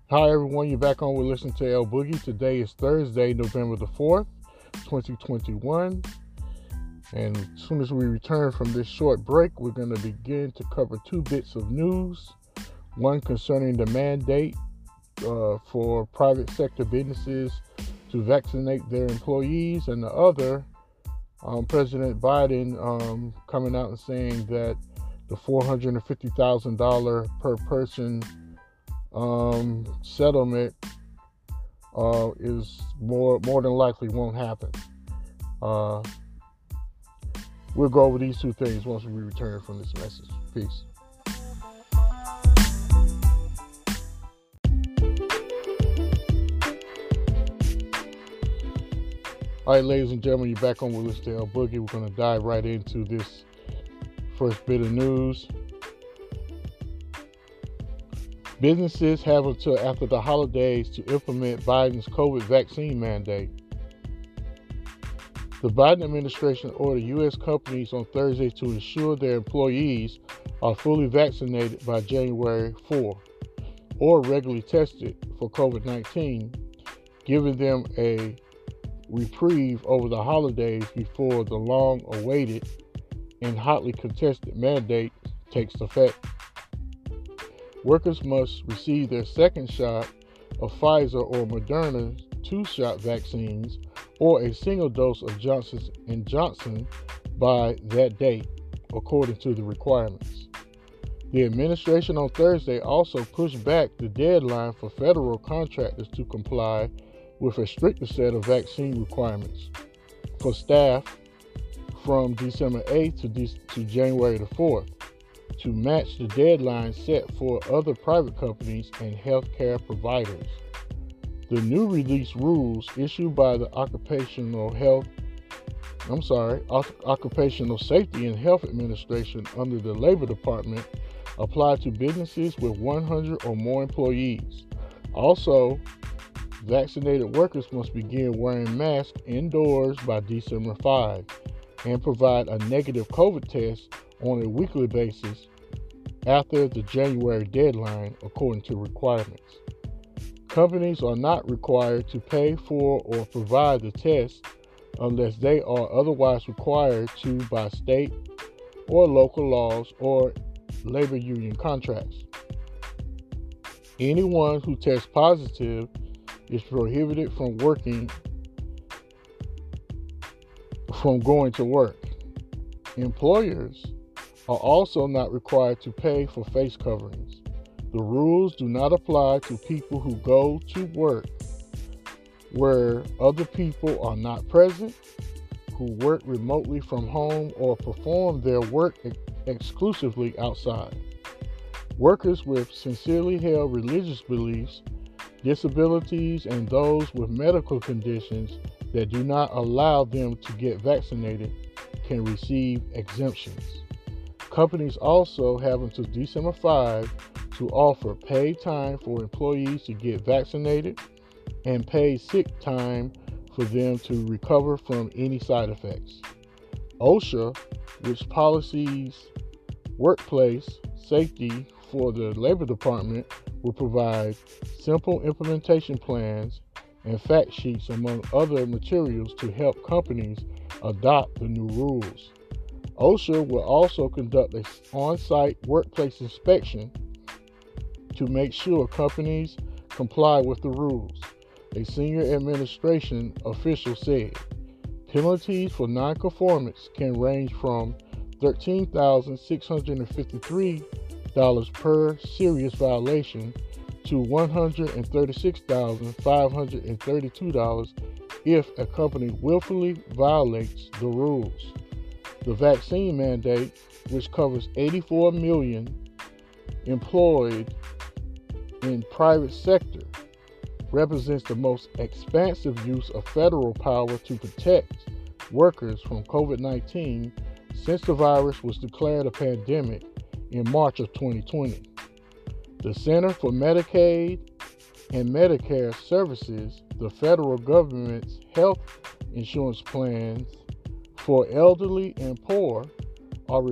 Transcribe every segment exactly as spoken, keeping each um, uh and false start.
Hi everyone, you're back on with Listen to El Boogie. Today is Thursday, November the fourth, twenty twenty-one. And as soon as we return from this short break, we're going to begin to cover two bits of news. One concerning the mandate uh, for private sector businesses to vaccinate their employees, and the other, um, President Biden um, coming out and saying that the four hundred fifty thousand dollars per person um, settlement uh, is more more than likely won't happen. Uh, we'll go over these two things once we return from this message. Peace. All right, ladies and gentlemen, you're back on with Listen to El Boogie. We're going to dive right into this first bit of news. Businesses have until after the holidays to implement Biden's COVID vaccine mandate. The Biden administration ordered U S companies on Thursday to ensure their employees are fully vaccinated by January fourth or regularly tested for COVID nineteen, giving them a reprieve over the holidays before the long-awaited and hotly contested mandate takes effect. Workers must receive their second shot of Pfizer or Moderna two-shot vaccines or a single dose of Johnson and Johnson by that date, according to the requirements. The administration on Thursday also pushed back the deadline for federal contractors to comply with a stricter set of vaccine requirements for staff from December eighth to, De- to January the fourth. To match the deadline set for other private companies and healthcare providers. The new release rules issued by the Occupational Health, I'm sorry, Occupational Safety and Health Administration under the Labor Department apply to businesses with one hundred or more employees. Also, vaccinated workers must begin wearing masks indoors by December fifth and provide a negative COVID test on a weekly basis after the January deadline, according to requirements. Companies are not required to pay for or provide the test unless they are otherwise required to by state or local laws or labor union contracts. Anyone who tests positive is prohibited from working, from going to work. Employers are also not required to pay for face coverings. The rules do not apply to people who go to work where other people are not present, who work remotely from home, or perform their work ex- exclusively outside. Workers with sincerely held religious beliefs, disabilities, and those with medical conditions that do not allow them to get vaccinated can receive exemptions. Companies also have until December fifth to offer paid time for employees to get vaccinated and paid sick time for them to recover from any side effects. OSHA, which policies workplace safety for the Labor Department, will provide simple implementation plans and fact sheets among other materials to help companies adopt the new rules. OSHA will also conduct an on-site workplace inspection to make sure companies comply with the rules, a senior administration official said. Penalties for non-conformance can range from thirteen thousand six hundred fifty-three dollars per serious violation to one hundred thirty-six thousand five hundred thirty-two dollars if a company willfully violates the rules. The vaccine mandate, which covers eighty-four million employed in private sector, represents the most expansive use of federal power to protect workers from COVID nineteen since the virus was declared a pandemic in March of twenty twenty. The Center for Medicaid and Medicare Services, the federal government's health insurance plans for elderly and poor, are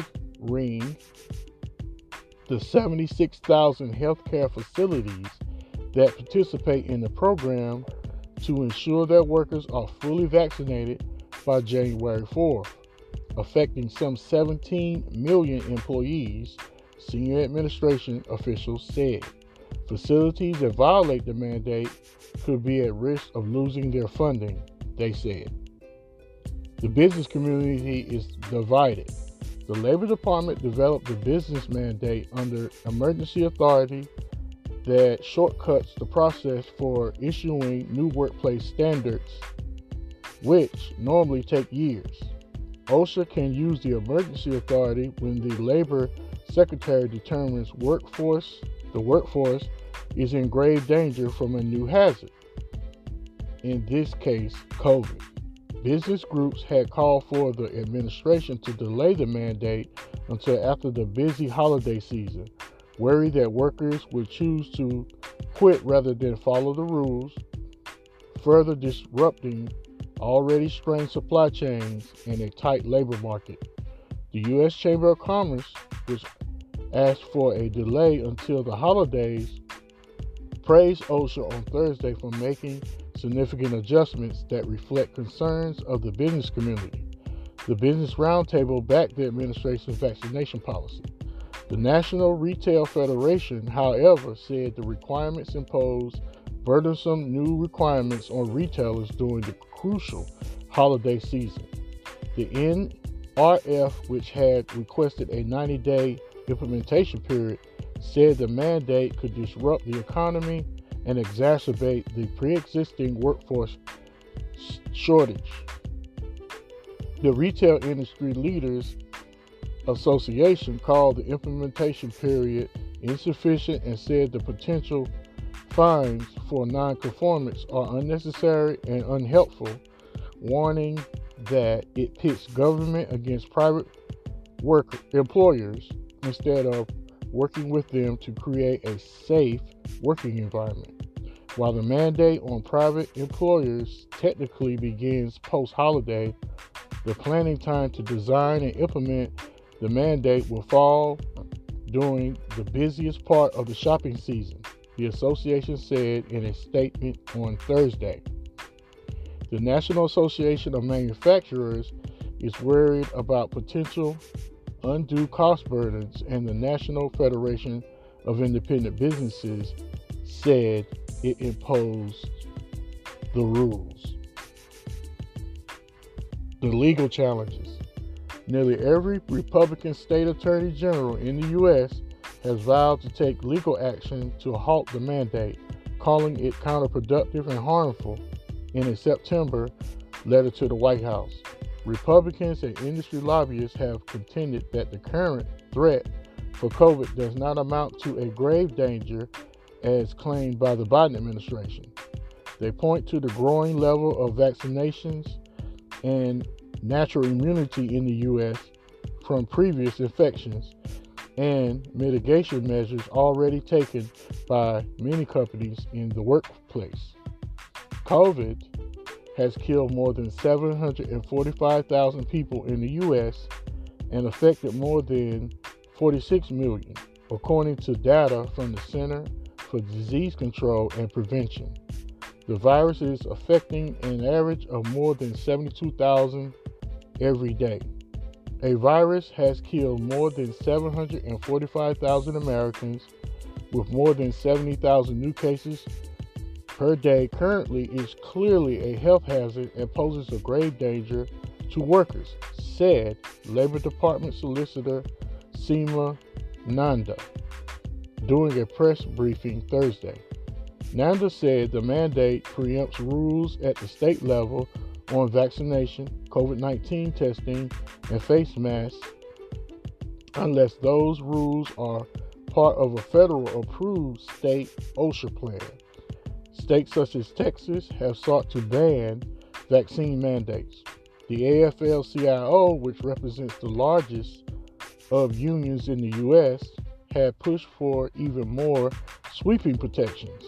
requiring the seventy-six thousand healthcare facilities that participate in the program to ensure that workers are fully vaccinated by January fourth, affecting some seventeen million employees, senior administration officials said. Facilities that violate the mandate could be at risk of losing their funding, they said. The business community is divided. The Labor Department developed a business mandate under emergency authority that shortcuts the process for issuing new workplace standards, which normally take years. OSHA can use the emergency authority when the Labor Secretary determines workforce, the workforce is in grave danger from a new hazard, in this case, COVID. Business groups had called for the administration to delay the mandate until after the busy holiday season, worried that workers would choose to quit rather than follow the rules, further disrupting already strained supply chains and a tight labor market. The U S Chamber of Commerce, which asked for a delay until the holidays, praised OSHA on Thursday for making significant adjustments that reflect concerns of the business community. The Business Roundtable backed the administration's vaccination policy. The National Retail Federation, however, said the requirements impose burdensome new requirements on retailers during the crucial holiday season. The N R F, which had requested a ninety-day implementation period, said the mandate could disrupt the economy and exacerbate the pre-existing workforce shortage. The Retail Industry Leaders Association called the implementation period insufficient and said the potential fines for non-conformance are unnecessary and unhelpful, warning that it pits government against private work employers instead of working with them to create a safe working environment. While the mandate on private employers technically begins post-holiday, the planning time to design and implement the mandate will fall during the busiest part of the shopping season, the association said in a statement on Thursday. The National Association of Manufacturers is worried about potential undue cost burdens, and the National Federation of Independent Businesses said it imposed the rules. The legal challenges. Nearly every Republican state attorney general in the U S has vowed to take legal action to halt the mandate, calling it counterproductive and harmful in a September letter to the White House. Republicans and industry lobbyists have contended that the current threat for COVID does not amount to a grave danger as claimed by the Biden administration. They point to the growing level of vaccinations and natural immunity in the U S from previous infections and mitigation measures already taken by many companies in the workplace. COVID has killed more than seven hundred forty-five thousand people in the U S and affected more than forty-six million, according to data from the Center for Disease Control and Prevention. The virus is affecting an average of more than seventy-two thousand every day. A virus has killed more than seven hundred forty-five thousand Americans, with more than seventy thousand new cases per day. Currently is clearly a health hazard and poses a grave danger to workers, said Labor Department Solicitor Seema Nanda during a press briefing Thursday. Nanda said the mandate preempts rules at the state level on vaccination, COVID nineteen testing, and face masks unless those rules are part of a federal approved state OSHA plan. States such as Texas have sought to ban vaccine mandates. The A F L C I O, which represents the largest of unions in the U S, had pushed for even more sweeping protections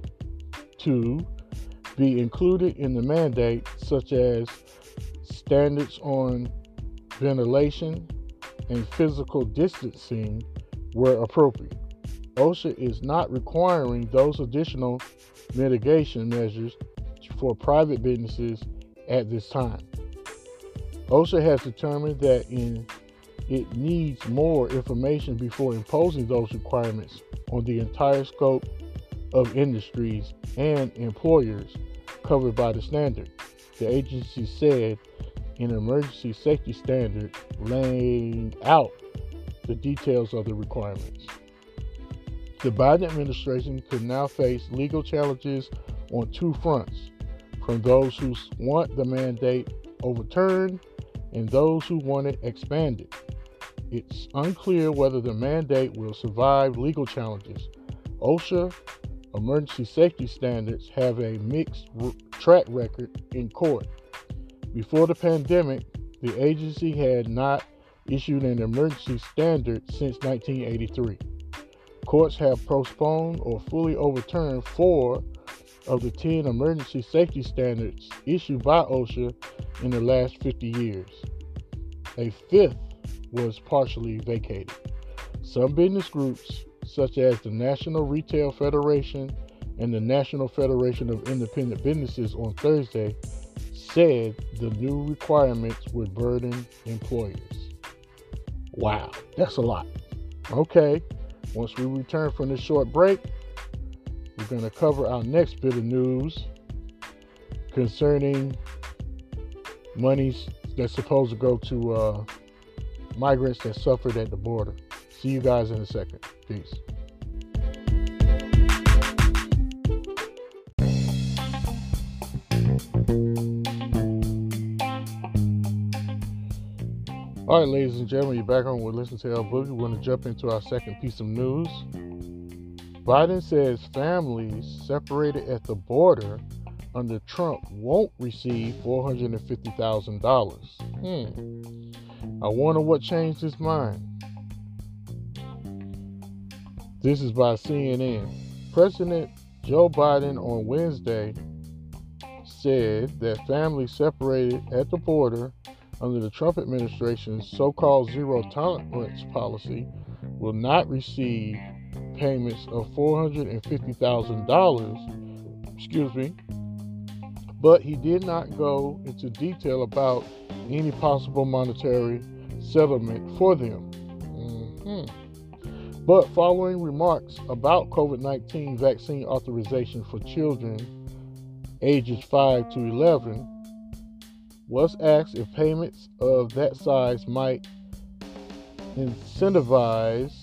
to be included in the mandate, such as standards on ventilation and physical distancing where appropriate. OSHA is not requiring those additional mitigation measures for private businesses at this time. OSHA has determined that in, it needs more information before imposing those requirements on the entire scope of industries and employers covered by the standard, the agency said in an emergency safety standard laying out the details of the requirements. The Biden administration could now face legal challenges on two fronts, from those who want the mandate overturned and those who want it expanded. It's unclear whether the mandate will survive legal challenges. OSHA emergency safety standards have a mixed r- track record in court. Before the pandemic, the agency had not issued an emergency standard since nineteen eighty-three. Courts have postponed or fully overturned four of the ten emergency safety standards issued by OSHA in the last fifty years. A fifth was partially vacated. Some business groups, such as the National Retail Federation and the National Federation of Independent Businesses on Thursday, said the new requirements would burden employers. Wow, that's a lot. Okay, once we return from this short break, we're going to cover our next bit of news concerning monies that's supposed to go to uh, migrants that suffered at the border. See you guys in a second. Peace. All right, ladies and gentlemen, you're back on with Listen to El Boogie. We're going to jump into our second piece of news. Biden says families separated at the border under Trump won't receive four hundred fifty thousand dollars. Hmm. I wonder what changed his mind. This is by C N N. President Joe Biden on Wednesday said that families separated at the border under the Trump administration's so-called zero tolerance policy will not receive payments of four hundred fifty thousand dollars, excuse me, but he did not go into detail about any possible monetary settlement for them. Mm-hmm. But following remarks about COVID nineteen vaccine authorization for children ages five to eleven, was asked if payments of that size might incentivize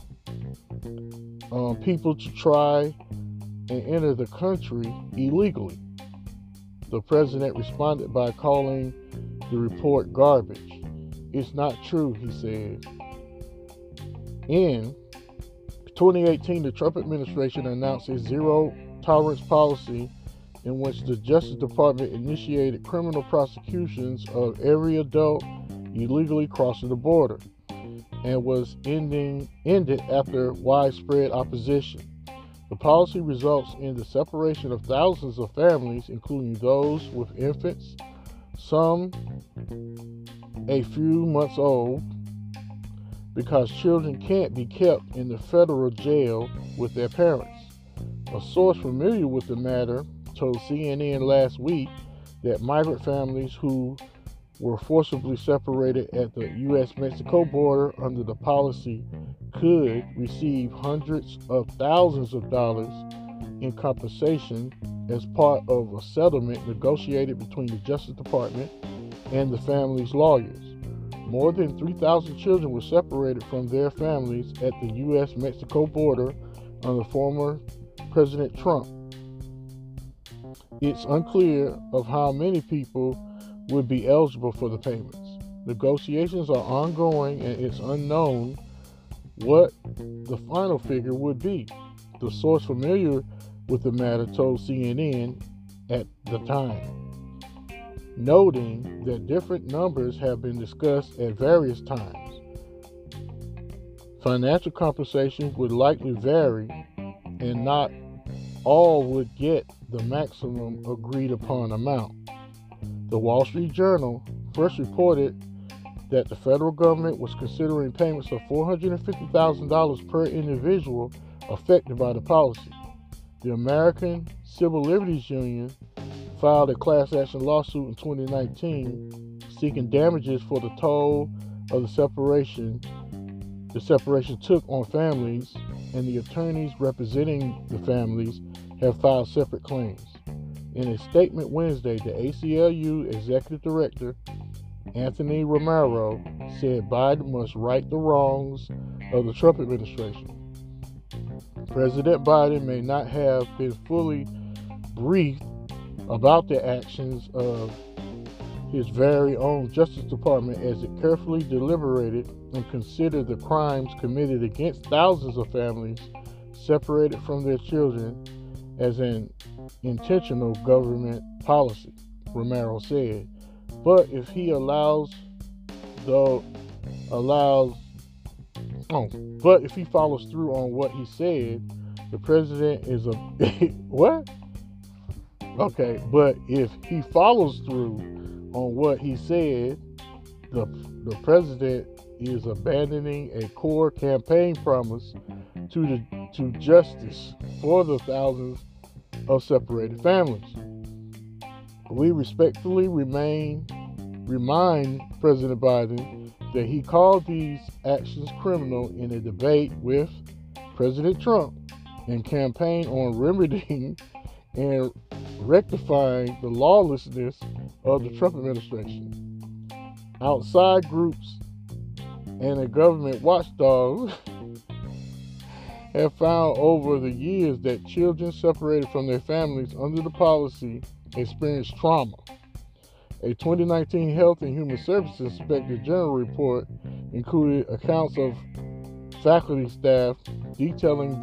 um, people to try and enter the country illegally. The president responded by calling the report garbage. It's not true, he said. In twenty eighteen, the Trump administration announced a zero tolerance policy in which the Justice Department initiated criminal prosecutions of every adult illegally crossing the border, and was ending ended after widespread opposition. The policy results in the separation of thousands of families, including those with infants, some a few months old, because children can't be kept in the federal jail with their parents. A source familiar with the matter told C N N last week that migrant families who were forcibly separated at the U S Mexico border under the policy could receive hundreds of thousands of dollars in compensation as part of a settlement negotiated between the Justice Department and the family's lawyers. More than three thousand children were separated from their families at the U S Mexico border under former President Trump. It's unclear of how many people would be eligible for the payments. Negotiations are ongoing, and it's unknown what the final figure would be. The source familiar with the matter told C N N at the time, noting that different numbers have been discussed at various times. Financial compensation would likely vary, and not all would get the maximum agreed upon amount. The Wall Street Journal first reported that the federal government was considering payments of four hundred fifty thousand dollars per individual affected by the policy. The American Civil Liberties Union filed a class action lawsuit in twenty nineteen seeking damages for the toll of the separation the separation took on families, and the attorneys representing the families have filed separate claims. In a statement Wednesday, the A C L U Executive Director Anthony Romero said Biden must right the wrongs of the Trump administration. President Biden may not have been fully briefed about the actions of his very own Justice Department as it carefully deliberated and considered the crimes committed against thousands of families separated from their children as an intentional government policy, Romero said. But if he allows the allows oh, but if he follows through on what he said, the president is a what? Okay, but if he follows through on what he said, the the president is abandoning a core campaign promise to the to justice for the thousands of separated families. We respectfully remain remind President Biden that he called these actions criminal in a debate with President Trump and campaigned on remedying and rectifying the lawlessness of the Trump administration. Outside groups and a government watchdog have found over the years that children separated from their families under the policy experience trauma. A twenty nineteen Health and Human Services Inspector General report included accounts of faculty staff detailing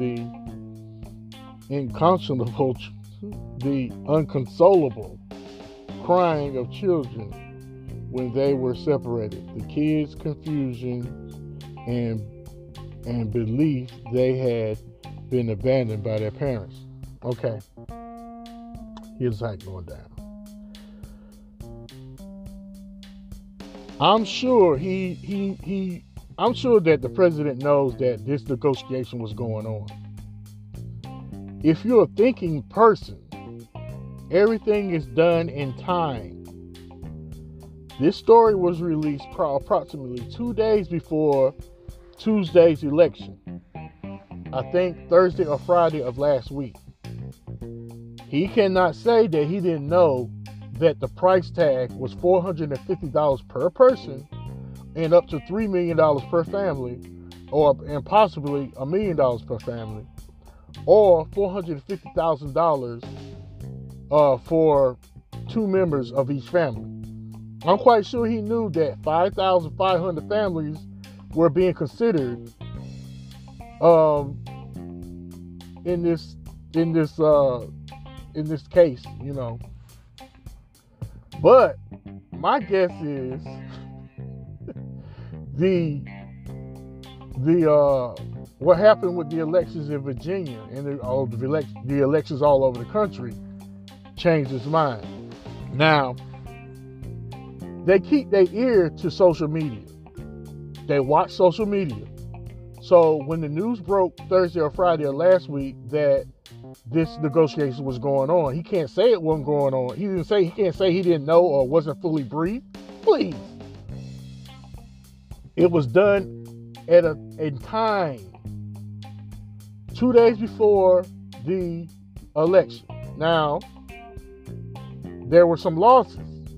the inconsolable, the unconsolable crying of children when they were separated, the kids' confusion and and belief they had been abandoned by their parents. Okay, here's how it's going down. I'm sure he he he. I'm sure that the president knows that this negotiation was going on. If you're a thinking person, everything is done in time. This story was released pro- approximately two days before Tuesday's election. I think Thursday or Friday of last week. He cannot say that he didn't know that the price tag was four hundred fifty dollars per person and up to three million dollars per family, or and possibly a million dollars per family, or four hundred fifty thousand dollars uh, for two members of each family. I'm quite sure he knew that five thousand five hundred families were being considered um, in this in this uh, in this case, you know. But my guess is the the uh, what happened with the elections in Virginia and the, all the, elect, the elections all over the country changed his mind. Now, they keep their ear to social media. They watch social media. So when the news broke Thursday or Friday of last week that this negotiation was going on, he can't say it wasn't going on. He didn't say he can't say he didn't know or wasn't fully briefed. Please. It was done at a in time. Two days before the election. Now, there were some losses.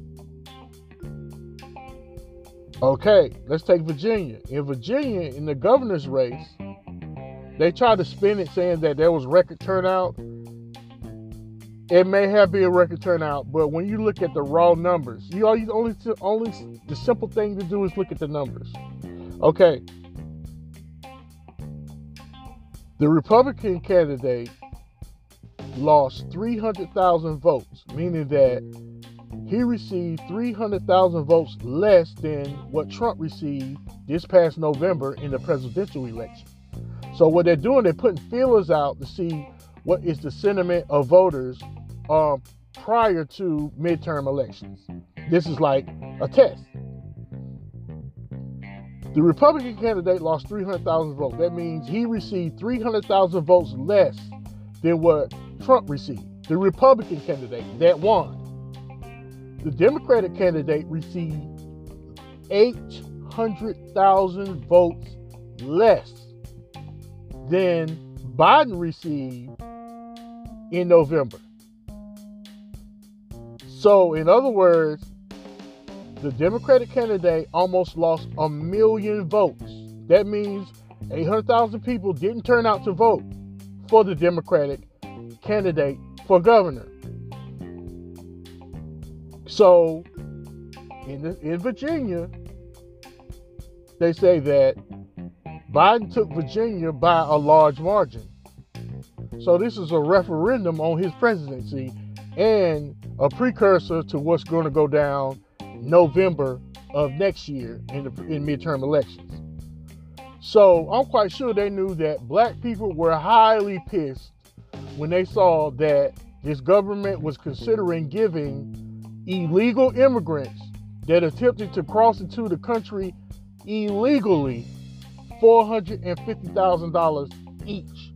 Okay, let's take Virginia. In Virginia, in the governor's race, they tried to spin it saying that there was record turnout. It may have been a record turnout, but when you look at the raw numbers, you always only only the simple thing to do is look at the numbers. Okay. The Republican candidate lost three hundred thousand votes, meaning that he received three hundred thousand votes less than what Trump received this past November in the presidential election. So what they're doing, they're putting feelers out to see what is the sentiment of voters um, prior to midterm elections. This is like a test. The Republican candidate lost three hundred thousand votes. That means he received three hundred thousand votes less than what Trump received. The Republican candidate that won. The Democratic candidate received eight hundred thousand votes less than Biden received in November. So, in other words, the Democratic candidate almost lost a million votes. That means eight hundred thousand people didn't turn out to vote for the Democratic candidate for governor. So, in, the, in Virginia, they say that Biden took Virginia by a large margin. So this is a referendum on his presidency and a precursor to what's going to go down November of next year in the in midterm elections. So I'm quite sure they knew that black people were highly pissed when they saw that this government was considering giving illegal immigrants that attempted to cross into the country illegally four hundred fifty thousand dollars each.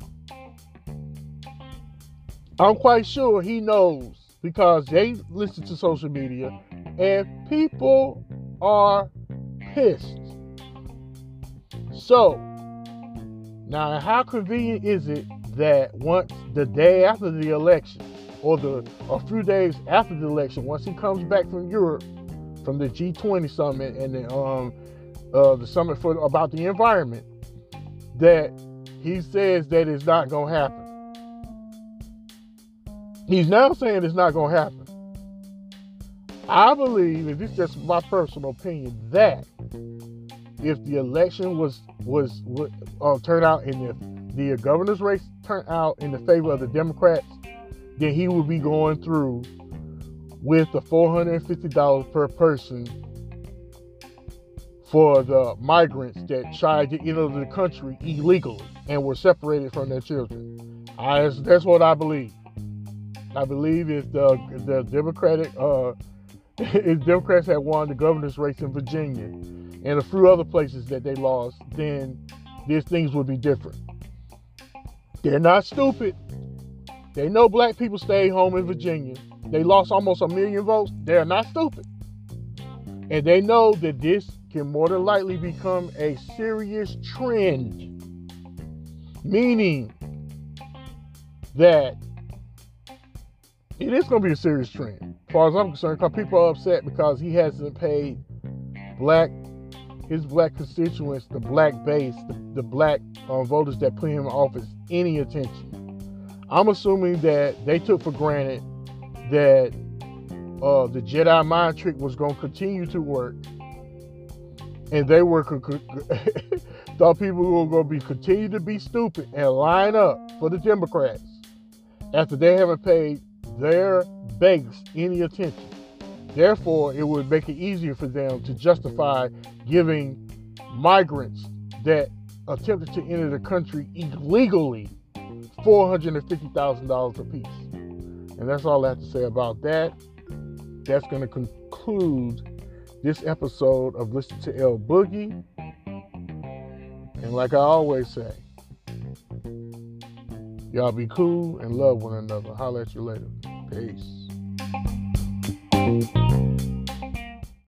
I'm quite sure he knows because they listen to social media and people are pissed. So, now how convenient is it that once the day after the election or the a few days after the election, once he comes back from Europe, from the G twenty summit and the, um, uh, the summit for about the environment, that he says that it's not going to happen. He's now saying it's not going to happen. I believe, and this is just my personal opinion, that if the election was was would uh, turn out in the the governor's race turned out in the favor of the Democrats, then he would be going through with the four hundred fifty dollars per person for the migrants that tried to enter the country illegally and were separated from their children. I, that's what I believe. I believe if the the Democratic uh, if Democrats had won the governor's race in Virginia and a few other places that they lost, then these things would be different. They're not stupid. They know black people stayed home in Virginia. They lost almost a million votes. They're not stupid. And they know that this can more than likely become a serious trend. Meaning that it is going to be a serious trend, as far as I'm concerned, because people are upset because he hasn't paid black, his black constituents, the black base, the, the black uh, voters that put him in office, any attention. I'm assuming that they took for granted that uh, the Jedi mind trick was going to continue to work, and they were thought people were going to be continue to be stupid and line up for the Democrats after they haven't paid their base any attention. Therefore, it would make it easier for them to justify giving migrants that attempted to enter the country illegally four hundred fifty thousand dollars apiece. And that's all I have to say about that. That's going to conclude this episode of Listen to L Boogie. And like I always say, y'all be cool and love one another. Holla at you later. Peace.